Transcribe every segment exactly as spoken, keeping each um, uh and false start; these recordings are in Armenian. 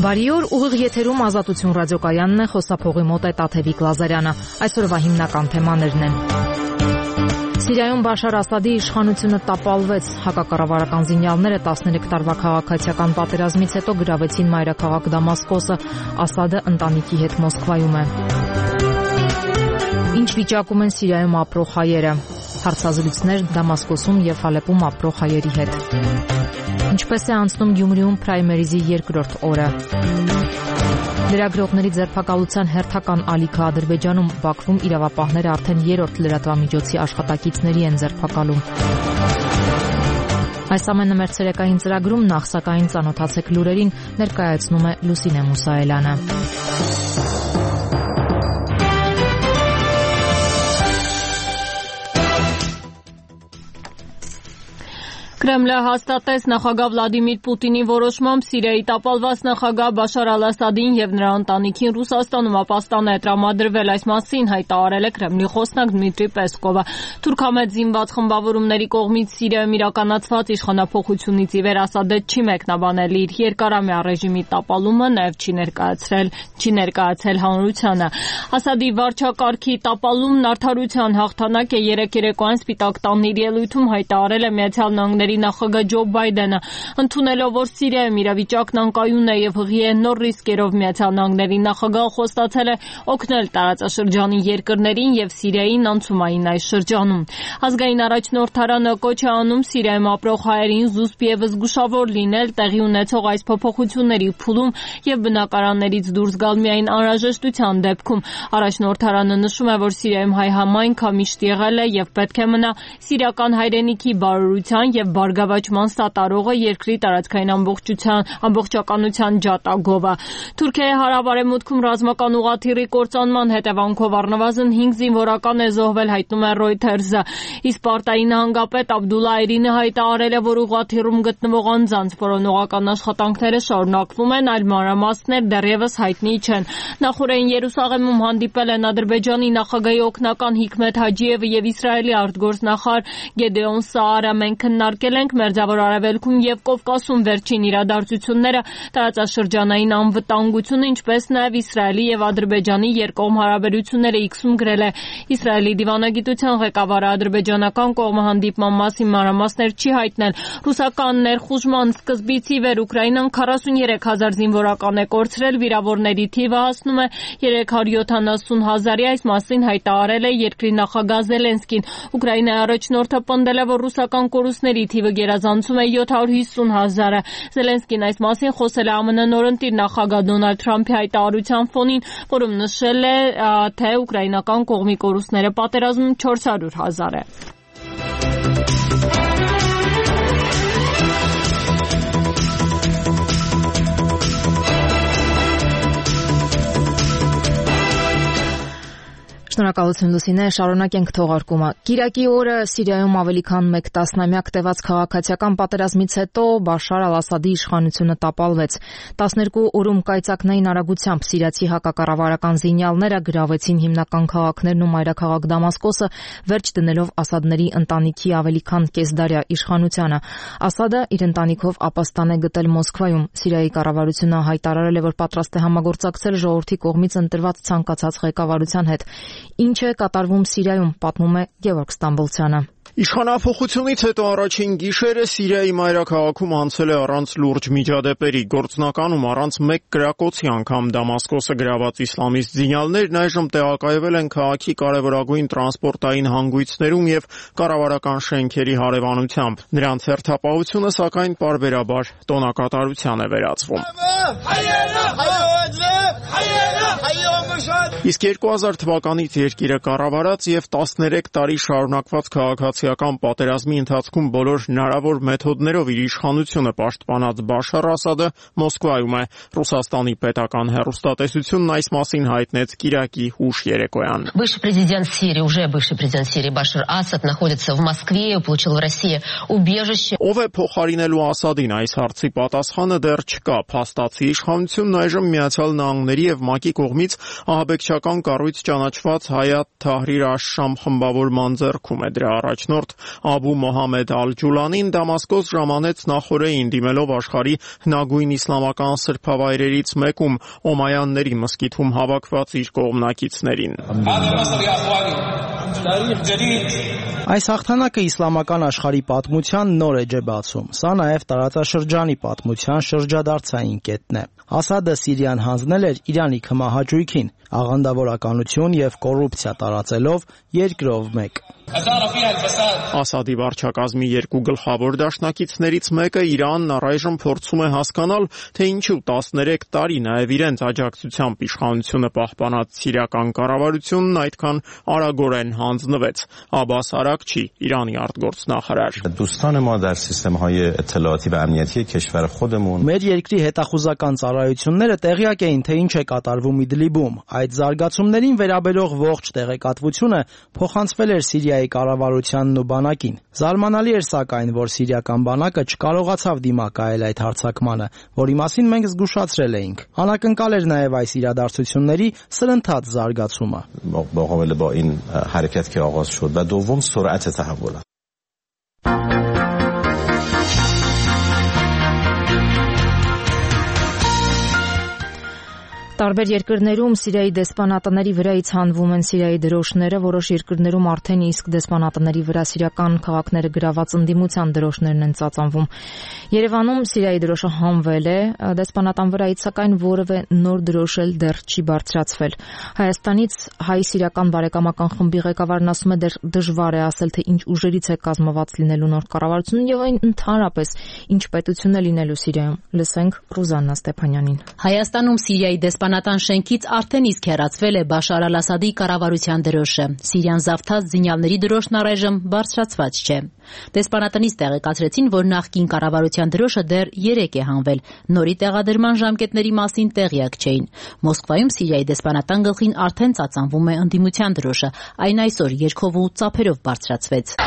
Բարի օր, ուղիղ եթերում Ազատություն ռադիոկայանն է, խոսափողի մոտ է Տաթևիկ Լազարյանը։ Այսօրվա հիմնական թեմաներն են. Սիրիայում Բաշար Ասադի իշխանությունը տապալվեց, հակակառավարական զինյալները տասներեք տարվա քաղաքացիական պատերազմից հետո գրավեցին մայրաքաղաք Դամասկոսը, Ասադը ընտանիքի հետ Մոսկվայում է։ Ինչ վիճակում են Սիրիայում ապրող հայերը, հարցազրույցներ Դամասկոսում և Ալեպում ապրող հայերի հետ։ Ինչպես է անցնում Գյումրիում պրայմերիզի երկրորդ օրը։ Լրագրողների ձերբակալության հերթական ալիքը Ադրբեջանում, Բաքվում իրավապահները արդեն երրորդ լրատվամիջոցի աշխատակիցների են ձերբակալում։ Այս ամենը մեր ցերեկային ծրագրում, նախ սակայն ծանոթացեք լուրերին, ներկայացնում է Լուսինե Մուսայելյանը։ Կրեմլը հաստատեց նախագահ Վլադիմիր Պուտինի որոշմամբ Սիրիայի տապալված նախագահ Բաշար Ալ-Ասադին եւ նրա ընտանիքին Ռուսաստանում ապաստան է տրամադրվել, այս մասին հայտարարել է Կրեմլի խոսնակ Դմիտրի Պեսկովը։ Թուրքամետ զինված խմբավորումների կողմից Սիրիայում իրականացված իշխանափոխությունից ի վեր Ասադը չի մեկնաբանել իր երկարամյա ռեժիմի տապալումը, նաեւ չի ներկայացրել չի ներկայացել հանրությանը։ Ասադի վարչակարգի տապալումն արդարության հաղթանակ է, երեք երեկոյան Սպիտակ տանն իր ելույթում հայտարարել է Միացյալ Նահանգների նախագահ Ջո Բայդենը, ընդունելով, որ Սիրիայում իրավիճակն անկայուն է եւ հղի է նոր ռիսկերով, Միացյալ Նահանգների նախագահը խոստացել է օգնել տարածաշրջանի երկրներին եւ Սիրիային անցումային այս շրջանում։ Ազգային առաջնորդարանը կոչ է անում Սիրիայում ապրող հայերին զուսպ եւ զգուշավոր լինել տեղի ունեցող այս փոփոխությունների փուլում եւ բնակարաններից դուրս գալ միայն անհրաժեշտության դեպքում։ Առաջնորդարանը նշում է, որ Սիրիայում հայ համայնքը միշտ եղել է եւ պետք է մնա սիրիական հայրենիքի բարօրության եւ բարգավաճման սատարողը, երկրի տարածքային ամբողջության ամբողջականության ջատագովը։ Թուրքիայի հարավարեմուտքում ռազմական ուղղաթիռի կործանման հետևանքով առնվազն հինգ զինվորական է զոհվել, հայտնում է Reuters-ը։ Իսպարտայի նահանգապետ Աբդուլլա Այրինը հայտարարել է, որ ուղղաթիռում գտնվող անձանց որոնողական աշխատանքները շարունակվում են, այլ մանրամասներ դեռևս հայտնի չեն։ Նախորդին Երուսաղեմում հանդիպել են Ադրբեջանի նախագահի օգնական Հիկմետ Հաջիևը եւ Իսրայելի արտգործնախարար Գեդեոն Սաարը։ Մենք քննարկել ենք Մերձավոր Արևելքում եւ Կովկասում վերջին իրադարձությունները, տարածաշրջանային անվտանգությունը, ինչպես նաեւ Իսրայելի եւ Ադրբեջանի երկկողմ հարաբերությունները, X-ում գրել է Իսրայելի դիվանագիտության ղեկավարը։ Ադրբեջանական կողմը հանդիպման մասին մանրամասներ չի հայտնել։ Ռուսական ներխուժման սկզբից ի վեր Ուկրաինան քառասուներեք հազար զինվորական է կորցրել, վիրավորների թիվը հասնում է երեք հարյուր յոթանասուն հազարի, այս մասին հայտարարել է երկրի նախագահ Զելենսկին։ Ուկրաինայի առաջնորդը պնդել է, որ ռուսական կորուստների թիվը գերազանցում է յոթ հարյուր հիսուն հազարը։ Զելենսկին այս մասին խոսել է ԱՄՆ նորընտիր նախագահ Դոնալդ Թրամփի հայտարարության ֆոնին, որում նշել է, թե ուկրաինական կողմի կորուստները պատերազմում չորս հարյուր հազար է։ Շնորհակալություն Լուսինե, շարունակենք թողարկումը։ Կիրակի օրը Սիրիայում ավելի քան մեկ տասնամյակ տևած քաղաքացիական պատերազմից հետո Բաշար Ալ-Ասադի իշխանությունը տապալվեց։ տասներկու օրում կայծակնային արագությամբ սիրիացի հակակառավարական զինյալները գրավեցին հիմնական քաղաքներն ու մայրաքաղաք Դամասկոսը, վերջ դնելով Ասադների ընտանիքի ավելի քան կեսդարյա իշխանությանը։ Ասադը իր ընտանիքով ապաստան է գտել Մոսկվայում։ Սիրիայի կառավարությունը հայտարարել է, որ պատրաստ է համագործակցել ժողովրդի կողմից ընտրված ցանկացած ղեկավարության հետ։ Ինչ է կատարվում Սիրիայում, պատմում է Գևորգ Ստամբոլցյանը։ Իշխանափոխությունից հետո առաջին գիշերը Սիրիայի մայրաքաղաքում անցել է առանց լուրջ միջադեպերի, գործնականում առանց մեկ կրակոցի անգամ Դամասկոսը գրաված իսլամիստ զինյալներն այժմ տեղակայվել են քաղաքի կարևորագույն տրանսպորտային հանգույցներում եւ կառավարական շենքերի հարևանությամբ։ Նրանց հերթապահությունը սակայն պարբերաբար տոնակատարության է վերածվում։ Իսկ երկու հազար թվականից երկիրը կառավարած եւ տասներեք տարի շարունակված քաղաքացիական պատերազմի ընթացքում բոլոր հնարավոր մեթոդներով իր իշխանությունը պաշտպանած Բաշար Ասադը Մոսկվայում է։ Ռուսաստանի պետական հեռուստատեսությունն այս մասին հայտնեց կիրակի ուշ երեկոյան։ Бывший президент Сирии, уже бывший президент Сирии Башар Асад находится в Москве, получил в России убежище. Ով է փոխարինելու Ասադին, այս հարցի պատասխանը դեռ չկա։ Փաստացի իշխանությունն այժմ Միացյալ Նահանգների եւ ՄԱԿ-ի կողմից կողմից ահաբեկչական կառույց ճանաչված Հայաթ Թահրիր աշ-Շամ խմբավորման ձեռքում է։ Դրա առաջնորդ Աբու Մոհամեդ Ալ-Ջուլանին Դամասկոս ժամանեց նախօրեին դիմելով աշխարհի հնագույն իսլամական սրբավայրերից մեկում Օմայանների մզկիթում հավաքված իր կողմնակիցներին։ Այս հաղթանակը իսլամական աշխարհի պատմության նոր էջ է բացում։ Սա նաև տարածաշրջանի պատմության շրջադարձային կետն է։ Ասադը Սիրիան հանձնել էր Իրանի քմահաճույքին, աղանդավորականություն եւ կոռուպցիա տարածելով երկրով մեկ։ Ասադի վարչակազմի երկու գլխավոր դաշնակիցներից մեկը Իրանն առայժմ փորձում է հասկանալ, թե ինչու տասներեք տարի նաև իրենց աջակցությամբ իշխանությունը պահպանած սիրիական կառավարությունն այդքան արագորեն հանձնվեց։ Աբաս Արաքչի, Իրանի արտգործնախարար։ Մեր երկրի հետախուզական ծառայությունները տեղյակ էին, թե ինչ է կատարվում Իդլիբում։ Այդ զարգացումներին վերաբերող ողջ տեղեկատվությունը փոխանցվել էր Սիրիայի կառավարությանն ու բանակին։ Զարմանալի էր սակայն, որ սիրիական բանակը չկարողացավ դիմակայել այդ հարձակմանը, որի մասին մենք զգուշացրել էինք։ Անակնկալ էր նաև այս իրադարձությունների սրընթաց զարգացումը։ Տարբեր երկրներում Սիրիայի դեսպանատների վրայից հանվում են Սիրիայի դրոշները, որոշ երկրներում արդեն իսկ դեսպանատների վրա սիրիական քաղաքները գրաված ընդդիմության դրոշներն են ծածանվում։ Երևանում Սիրիայի դրոշը հանվել է, դեսպանատան վրայից սակայն որևէ նոր դրոշ էլ դեռ չի բարձրացվել։ Հայաստանից հայ-սիրիական բարեկամական խմբի ղեկավարն ասում է, դեռ դժվար է ասել, թե ինչ ուժերից է կազմված լինելու նոր կառավարությունը եւ այն ընդհանրապես ինչ պետություն է լինելու Սիրիայում։ Լսենք Ռուզաննա Ստեփանյանին։ Հայաստանում Սիրիայի դեսպանատան շենքից արդեն իսկ հեռացվել է Բաշար Ալ-Ասադի կառավարության դրոշը։ Սիրիան զավթած զինյալների դրոշն առայժմ բարձրացված չէ։ Դեսպանատնից տեղեկացրեցին, որ նախկին կառավարության դրոշը դեռ երեք է հանվել։ Նորի տեղադրման ժամկետների մասին տեղյակ չէին։ Մոսկվայում Սիրիայի դեսպանատան գլխին արդեն ծածանվում է ընդդիմության դրոշը։ Այն այսօր երգով ու ծափերով բարձրացվեց։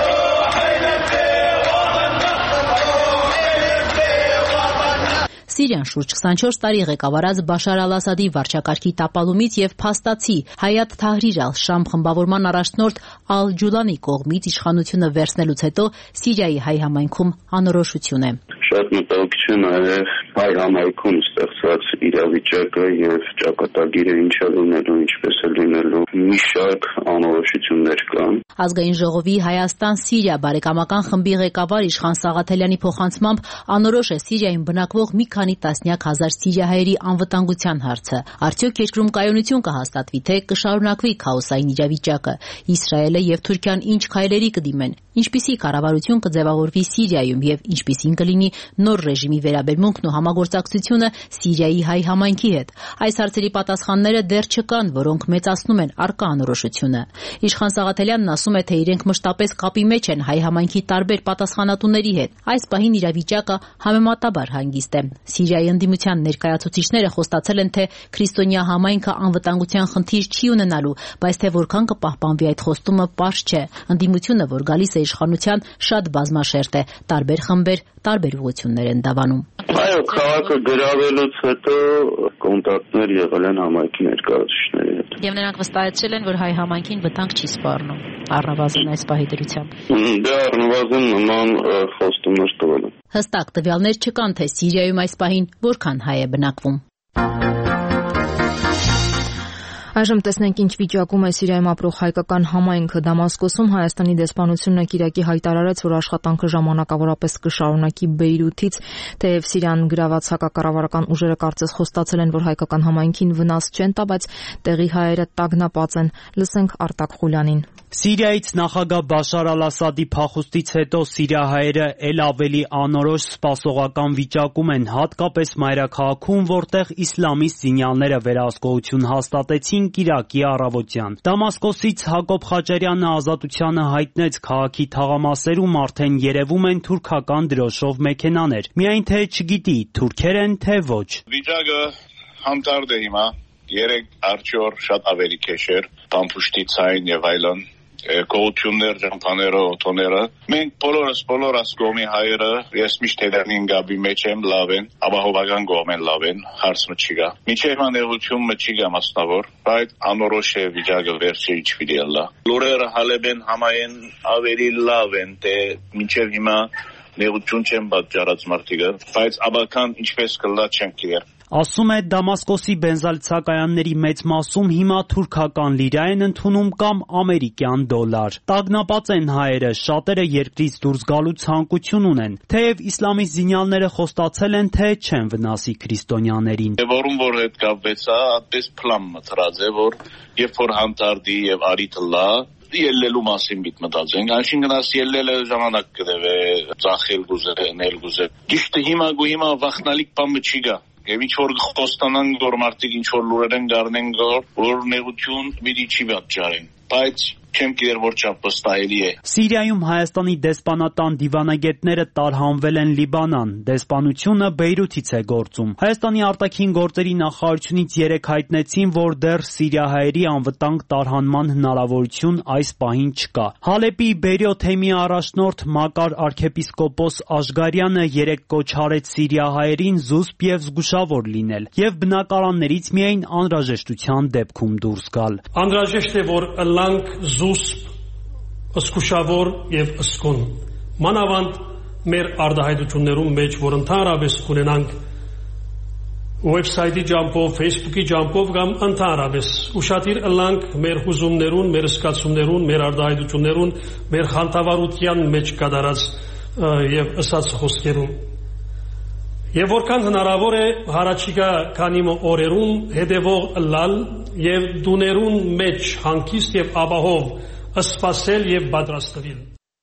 Սիրիան շուրջ քսանչորս տարի ղեկավարած Բաշար Ալ-Ասադի վարչակարգի տապալումից եւ փաստացի Հայաթ Թահրիր ալ-Շամ խմբավորման առաջնորդ Ալ-Ջուլանի կողմից իշխանությունը վերցնելուց հետո Սիրիայի հայ համայնքում անորոշություն է։ Շատ մտահոգություն է հայ համայնքում ստեղծված իրավիճակը եւ ճակատագիրը ինչ է լինելու, ինչպես է լինելու, մի շարք անորոշություններ կան։ Ազգային ժողովի Հայաստան-Սիրիա բարեկամական խմբի ղեկավար Իշխան Սաղաթելյանի փոխանցմամբ անորոշ է Սիրիայում բնակվող մի քանի տասնյակ հազար սիրիահայերի անվտանգության հարցը։ Արդյոք երկրում կայունություն կհաստատվի, թե կշարունակվի քաոսային իրավիճակը։ Իսրայելը եւ Թուրքիան ինչ քայլերի կդիմեն, ինչպիսի կառավարություն կձևավորվի Սիրիայում եւ ինչպիսին կլինի նոր ռեժիմի վերաբերմունքն ու համագործակցությունը Սիրիայի հայ համայնքի հետ։ Այս հարցերի պատասխանները դեռ չկան, որոնք մեծացնում են առկա անորոշությունը։ Իշխան Սաղաթելյանն ասում է, թե իրենք մշտապես կապի մեջ են հայ համայնքի տարբեր պատասխանատուների հետ։ Այս պահին իրավիճակը համեմատաբար հանգիստ է։ Սիրիայի ընդդիմության ներկայացուցիչները խոստացել են, թե քրիստոնյա համայնքը անվտանգության խնդիր չի ունենալու, բայց թե որքան կպահպանվի այդ խոստումը պարզ չէ։ Ընդդիմությունը, որ գալիս է իշխանության, շատ բազմաշերտ է, տարբեր խմբեր տարբեր ուղղություններ են դավանում։ Այո, քաղաքը գրավելուց հետո կոնտակտներ եղել են համայնքի ներկայացուցիչների հետ։ Եվ նրանք վստահեցրել են, որ հայ համայնքին վտանգ չի սպառնում, առնվազն այս պահի դրությամբ։ Դե առնվազն նման խոստումներ տվել են։ Հստակ տվյալներ չկան, թե Սիրիայում այս պահին որքան հայ է բնակվում։ Այժմ տեսնենք ինչ վիճակում է Սիրիայում ապրող հայկական համայնքը։ Դամասկոսում Հայաստանի դեսպանությունը Կիրակի հայտարարեց, որ աշխատանքը ժամանակավորապես կշարունակի Բեյրութից, թեև Սիրիան գրաված հակակառավարական ուժերը կարծես խոստացել են, որ հայկական համայնքին վնաս չեն տա, բայց տեղի հայերը տագնապած են։ Լսենք Արտակ Խուլյանին։ Սիրիայից նախագահ Բաշար Ալ-Ասադի փախուստից հետո սիրիահայերը ել ավելի անորոշ սպասողական վիճակում են, հատկապես մայրաքաղաքում, որտեղ իսլամիստ զինյալները վերահսկողություն հաստատեցին Կիրակի առավոտյան։ Դամասկոսից Հակոբ Խաչարյանը Ազատությանը հայտնեց, քաղաքի թաղամասերում արդեն երևում են թուրքական դրոշով մեքենաներ։ Միայն թե չգիտի թուրքեր են, թե ոչ։ Վիճակը համտարդ է հիմա։ Երեք արջոր շատ ավելի քեշ էր, Տամփուշտի ցայն եւ այլն։ գողություններ, ճամփաները, օթոները։ Մենք բոլորս, բոլոր ասկոմի հայերը, ես միշտ հետանին գաբի մեջ եմ լավ են, ապահովական կողմեն լավ են, հարցը չի գա։ Միջև անեղությունը չի գա մասնավոր, բայց անորոշ է վիճակը վերջը ինչ պիտի ալա։ Լուրերը հալեբեն համային ավելի լավ են, թե մինչև հիմա նեղություն չեն պատճառած մարդիկը, բայց աբական ինչպես կլա չեն գիտեր։ Ասում է Դամասկոսի բենզալցակայանների մեծ մասում հիմա թուրքական լիրա են ընդունում կամ ամերիկյան դոլար։ Տագնապած են հայերը, շատերը երկրից դուրս գալու ցանկություն ունեն, թեև իսլամիստ զինյալները խոստացել են, թե չեն վնասի քրիստոնյաներին։ Որում որ հետ կապվեցա, այդպես պլան մտրած է, որ երբ որ հանդարտի եւ արիթը լա ելնելու մասին բիտ մտածենք, այսինքն աս ելնելը ժամանակ կդեվե, ծախել գուզե, նել գուզե։ Ճիշտ հիմա գու հիմա վախնալիք բան չի գա։ Եվ ինչ որ խոստանան որ մարդիկ ինչ որ լուրեր են գարնեն գոր, որ նեղություն պիտի չի պատճառեն։ Բայց չեմ գիտեր որ չափ վստահելի է։ Սիրիայում Հայաստանի դեսպանատան դիվանագետները տարհանվել են Լիբանան, դեսպանությունը Բեյրութից է գործում։ Հայաստանի արտաքին գործերի նախարարությունից երեկ հայտնեցին, որ դեռ սիրիահայերի անվտանգ տարհանման հնարավորություն այս պահին չկա։ Հալեպի Բերիոթ թեմի առաջնորդ Մակար arczepiskopos Աշգարյանը երեկ կոչ արեց սիրիահայերին զուսպ եւ զգուշավոր լինել եւ բնակարաններից միայն անհրաժեշտության դեպքում դուրս գալ։ Անհրաժեշտ է որ ըլլանք զուսպ, զգուշավոր եւ ըսկուն։ Մանավանդ մեր արտահայտություններում մեջ, որ ընդհանրապես կունենանք website-ի ջամփով, Facebook-ի ջամփով կամ ընդհանրապես ուշադիր ըլլանք մեր հուզումներուն, մեր զգացումներուն, մեր արտահայտություններուն, մեր խանդավառության մեջ կատարած եւ ըսած խոսքերուն։ Եվ որքան հնարավոր է հարաճիգա քանի օրերուն հետևող ըլլալ եւ դուներուն մեջ հանգիստ եւ ապահով սպասել եւ պատրաստվել։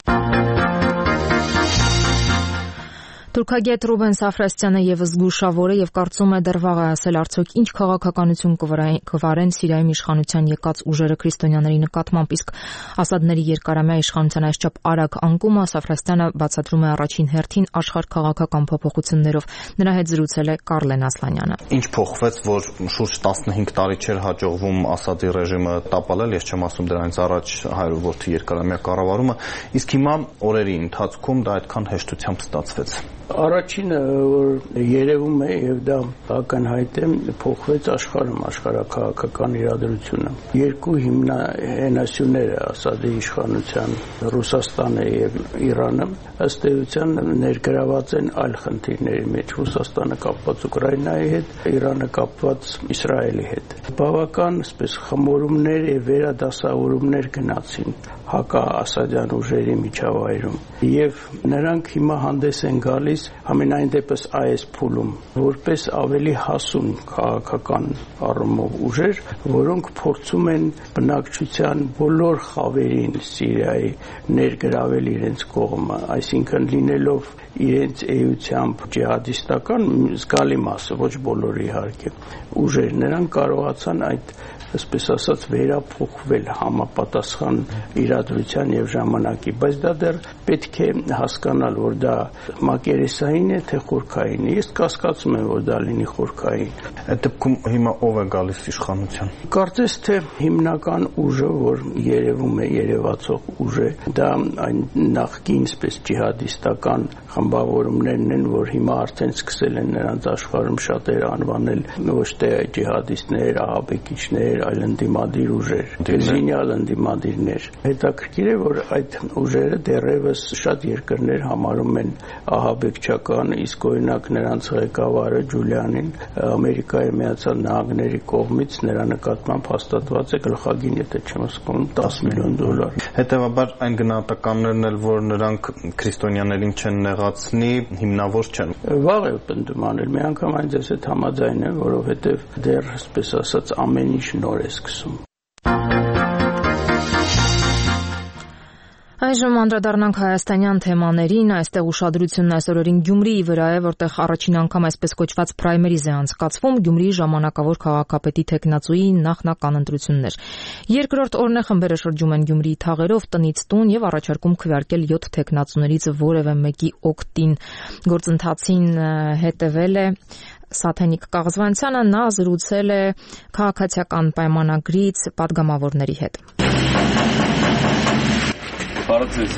Թուրքագետ Ռուբեն Սաֆրասյանը եւս զգուշավոր է եւ կարծում է դեռ վաղ է ասել արդյոք ինչ քաղաքականություն կվարեն Սիրիայում իշխանության եկած ուժերը քրիստոնյաների նկատմամբ, իսկ Ասադների երկարամյա իշխանության այսչափ արագ անկումը Սաֆրասյանը բացատրում է առաջին հերթին աշխարհ քաղաքական փոփոխություններով։ Նրա հետ զրուցել է Կարլեն Ասլանյանը։ Ինչ փոխվեց, որ շուրջ տասնհինգ տարի չէր հաջողվում Ասադի ռեժիմը տապալել, ես չեմ ասում դրանից առաջ հարյուր որդի երկարամյա կառավարումը, իսկ հիմա օրերի ընթացքում դա այդքան հեշտությամբ ստացվեց։ Առաջինը որ երևում է եւ դա ակնհայտ է փոխվեց աշխարհում աշխարհակաղակական իրադրությունը երկու հիմնահենասյուները Ասադի իշխանության Ռուսաստանը եւ Իրանը ըստ էության ներգրաված են այլ խնդիրների մեջ Ռուսաստանը կապված Ուկրաինայի հետ Իրանը կապված Իսրայելի հետ բավական այսպես խմորումներ եւ վերադասավորումներ գնացին հակաասադյան ուժերի միջավայրում եւ նրանք հիմա հանդես են գալիս համենայն դեպս այս փուլում որպես ավելի հասուն քաղաքական առումով ուժեր, որոնք փորձում են բնակչության բոլոր խավերին Սիրիայի ներգրավել իրենց կողմը, այսինքն լինելով իրենց էությամբ ջիհադիստական զգալի մասը, ոչ բոլորը իհարկե, ուժեր նրանք կարողացան այդ այսպես ասած վերափոխվել համապատասխան իրադրության եւ ժամանակի, բայց դա դեռ պետք է հասկանալ, որ դա մակերեսային է թե խորքային։ Ես կասկածում եմ, որ դա լինի խորքային։ Այդ դեպքում հիմա ով է գալիս իշխանության։ Կարծես թե հիմնական ուժը, որ երևում է երևացող ուժ է, դա այն նախկին այսպես ջիհադիստական խմբավորումներն են, որ հիմա արդեն սկսել են նրանց աշխարհում շատերը անվանել ոչ թե ջիհադիստներ, ահաբեկիչներ, այլ ընդդիմադիր ուժեր, զինյալ ընդդիմադիրներ։ Հետաքրքիր է, որ այդ ուժերը դեռևս շատ երկրներ համարում են ահաբեկչական, իսկ օրինակ նրանց ղեկավարը Ջուլիանին Ամերիկայի Միացյալ Նահանգների կողմից նրա նկատմամբ հաստատված է գլխագին, եթե չեմ սխալվում, տասը միլիոն դոլար։ Հետևաբար այն գնահատականներն էլ, որ նրանք քրիստոնյաներին չեն նեղացնի, հիմնավոր չեն։ Վաղ է պնդում անել, մի անգամ այն ձեզ հետ համաձայն եմ, որովհետև դեռ, այսպես ասած, ամեն ինչ նոր է սկսում։ Այժմ անդրադառնանք հայաստանյան թեմաներին, այստեղ ուշադրությունն այս օրերին Գյումրիի վրա է, որտեղ առաջին անգամ այսպես կոչված պրայմերիզ է անցկացվում, Գյումրիի ժամանակավոր քաղաքապետի թեկնածուի նախնական ընտրություններ։ Երկրորդ օրն է խմբերը շրջում են Գյումրիի թաղերով տնից տուն եւ առաջարկում քվեարկել յոթ թեկնածուներից որևէ մեկի օգտին։ Գործընթացին հետևել է Սաթենիկ Կաղզվանցյանը, նա զրուցել է քաղաքացիական պայմանագրից պատգամավորների հետ։ Բարև ձեզ։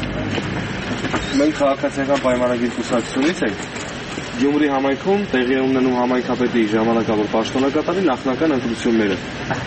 Մենք քաղաքացիական պայմանագիր կուսակցությունից ենք։ Գյումրի համայնքում տեղի ունենում համայնքապետի ժամանակավոր պաշտոնակատարի նախնական ընտրությունները։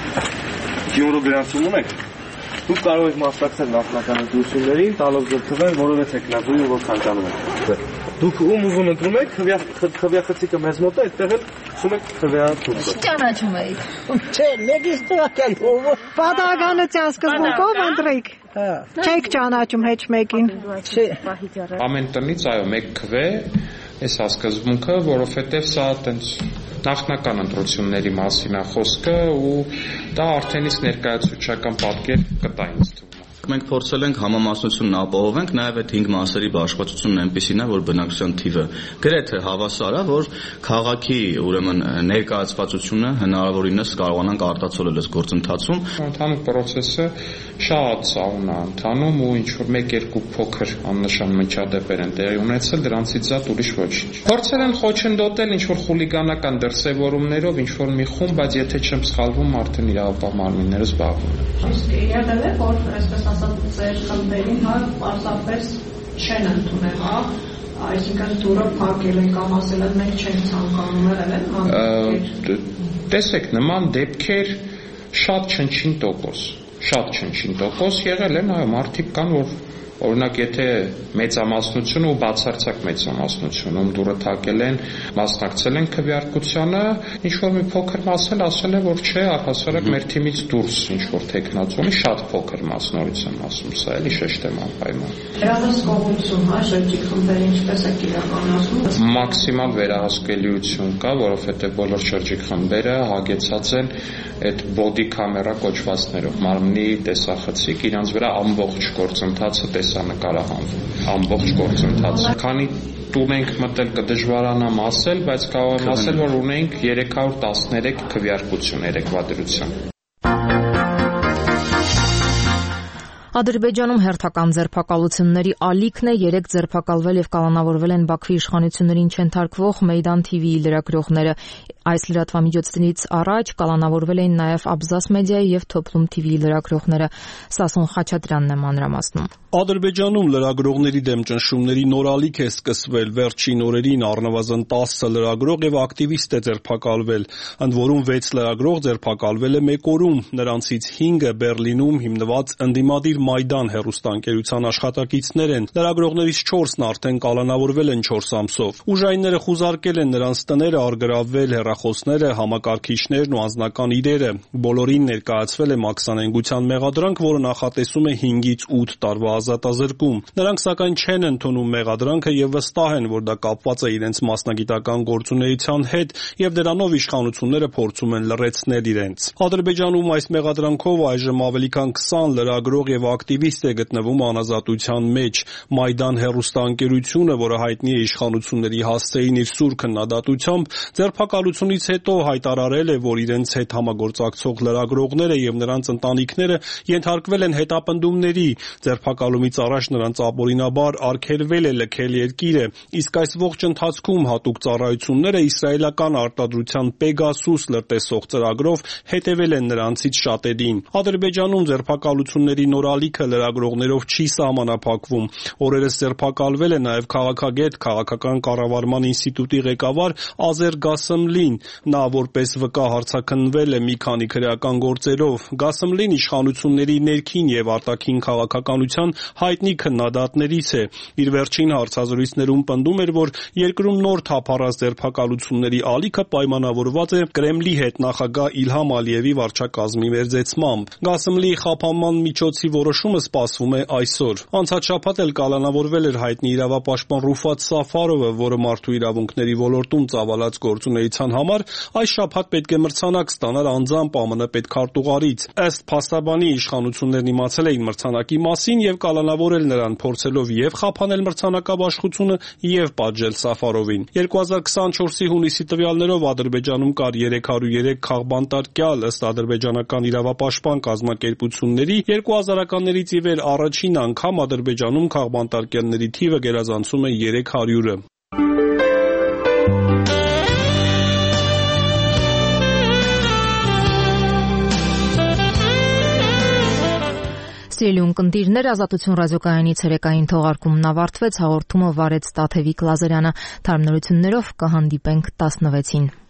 Գյումրու գրանցում ունեք։ Դուք կարող եք մասնակցել նախնական ընտրություններին, տալով ձեր թվեր, որևէ տեխնազույգ, որ ցանկանում եք։ Դուք ում ուզում ընտրում եք, խվիախցիկը մեզ մոտ է, այդտեղ էլ սում եք խվիա թուղթը։ Ճանաչում եք։ Չէ, մեկից տվական ով։ Պատահականության սկզբունքով ընտրեք։ Չեք ճանաչում հեչ մեկին։ Չէ։ Ամեն տնից այո, մեկ քվե, այս ասկզբունքը, որովհետև սա տենց նախնական ընտրությունների մասին է խոսքը ու դա արդեն իսկ ներկայացուցչական պատկեր կտա ինձ թվում։ Մենք փորձել ենք համամասնությունն ապահովենք, նաև այդ հինգ մասերի բաշխվածությունն այնպեսին է, որ բնակչության թիվը գրեթե հավասար է, որ քաղաքի ուրեմն ներկայացվածությունը հնարավորինս կարողանանք արտացոլել այս գործընթացում։ Ընդհանուր process-ը շատ սահուն է ընթանում ու ինչ որ մեկ-երկու փոքր աննշան միջադեպեր են տեղի ունեցել, դրանցից զատ ուրիշ ոչինչ։ Փորձել են խոչընդոտել ինչ որ խուլիգանական դրսևորումներով ինչ որ մի խումբ, բայց եթե չեմ սխալվում, արդեն իրավապահ մարմինները զբաղվում են։ Եղել է, որ այսպես ասած ձեր խմբերին հա պարզապես չեն ընդունել, հա, այսինքն դուրը փակել են կամ ասել են մենք չենք ցանկանում եղել են հանդիպել։ Տեսեք, նման դեպքեր շատ չնչին տոկոս, շատ չնչին տոկոս եղել են, այո, մարդիկ կան, որ օրինակ եթե մեծամասնությունը ու բացարձակ մեծամասնությունում դուրը թակել են, մասնակցել են քվեարկությանը, ինչ որ մի փոքր մաս էլ ասել է, որ չէ, առհասարակ մեր թիմից դուրս ինչ որ տեխնացումի շատ փոքր մաս, նորից եմ ասում, սա էլի շեշտեմ անպայման։ Վերահսկողություն, հա, շրջիկ խմբերի ինչպես է իրականացնում։ Մաքսիմալ վերահսկելիություն կա, որովհետև բոլոր շրջիկ խմբերը հագեցած են այդ բոդի կամերա կոչվածներով, մարմնի տեսախցիկ, իրանց վրա ամբողջ գործընթացը տեսանկարահանվում, ամբողջ գործընթացը։ Քանի տուն ենք մտել կդժվարանամ ասել, բայց կարող եմ ասել, որ ունենք երեք հարյուր տասներեք քվեարկություն երեկվա դրությամբ։ Ադրբեջանում հերթական ձերբակալությունների ալիքն է, երեք ձերբակալվել եւ կալանավորվել են Բաքվի իշխանություններին չենթարկվող Մեյդան թի վիի լրագրողները։ Այս լրատվամիջոցներից առաջ կալանավորվել էին նաև Աբզաս մեդիայի եւ Թոփլում թի վիի լրագրողները։ Սասուն Խաչատրյանն է մանրամասնում։ Ադրբեջանում լրագրողների դեմ ճնշումների նոր ալիք է սկսվել։ Վերջին օրերին առնվազն տասը լրագրող եւ ակտիվիստ է ձերբակալվել, ընդ որում վեց լրագրող ձերբակալվել է մեկ օրում, նրանցից հինգը Բեռլինում հիմնված ընդդիմադիր Մայդան հեռուստաընկերության աշխատակիցներ են։ Լրագրողներից չորսն արդեն կալանավորվել են չորս ամսով։ Ուժայինները խուզարկել են նրանց տները, առգրավվել հեռախոսները, համակարգիչներն ու անձնական իրերը։ Բոլորին ներկայացվել է մաքսանենգության մեղադրանք, որը նախատեսում է հինգից ութ տարվա ազատազրկում։ Նրանք սակայն չեն ընդունում մեղադրանքը եւ վստահ են, որ դա կապված է իրենց մասնագիտական գործունեության հետ եւ դրանով իշխանությունները փորձում են լռեցնել իրենց։ Ադրբեջանում այս մեղադրանքով այժմ ավելի քան քսան լրագրող եւ ակտիվիստ է գտնվում անազատության մեջ։ Մայդան հեռուստաընկերությունը, որը հայտնի է իշխանությունների հասցեին իր սուր քննադատությամբ, ձերբակալությունից հետո հայտարարել է, որ իրենց հետ համագործակցող լրագրողները եւ նրանց ընտանիքները ենթարկվել են հետապնդումների։ Ձերբակալումից առաջ նրանց ապօրինաբար արգելվել է լքել երկիրը, իսկ այս ողջ ընթացքում հատուկ ծառայությունները իսրայելական արտադրության Պեգասուս լրտեսող ծրագրով հետևել են նրանցից շատերին։ Ադրբեջանում ձերբակալությունների նոր ալիքը լրագրողներով չի սահմանափակվում։ Օրերս ձերբակալվել է նաև քաղաքագետ, քաղաքական կառավարման ինստիտուտի ղեկավար Ազեր Գասեմլին։ Նա որպես վկա հարցաքննվել է մի քանի քրեական գործերով։ Գասեմլին իշխանությունների ներքին եւ արտաքին քաղաքականության հայտնի քննադատներից է։ Իր վերջին հարցազրույցներում պնդում էր, որ երկրում նոր թափառած ձերբակալությունների ալիքը պայմանավորված է Կրեմլի հետ նախագահ Իլհամ Ալիևի վարչակազմի մերձեցմամբ։ Գասեմլիի խափանման միջոցի որոշումը սպասվում է այսօր։ Անցած շաբաթ էլ կալանավորվել էր հայտնի իրավապաշտպան Ռուֆատ Սաֆարովը, որը մարդու իրավունքների ոլորտում ծավալած գործունեության համար այս շաբաթ պետք է մրցանակ ստանար անձամբ ԱՄՆ պետքարտուղարից։ Ըստ փաստաբանի իշխանություններն իմացել էին մրցանակի մասին եւ կալանավորել նրան, փորձելով եւ խափանել մրցանակաբաշխությունը եւ պատժել Սաֆարովին։ երկու հազար քսանչորսի հունիսի տվյալներով Ադրբեջանում կար երեք հարյուր երեք քաղբանտարկյալ, ըստ ադրբեջանական իրավապաշտպան կազմակերպությունների երկու հազարականներից ի վեր առաջին անգամ Ադրբեջանում քաղբանտարկյալների թիվը գերազանցում է երեք հարյուրը։ Սիրելի ունկնդիրներ, Ազատություն ռադիոկայանի ցերեկային թողարկումն ավարտվեց, հաղորդումը վարեց Տաթևիկ Լազարյանը։ Թարմնություններով կհանդիպենք տասնվեցին։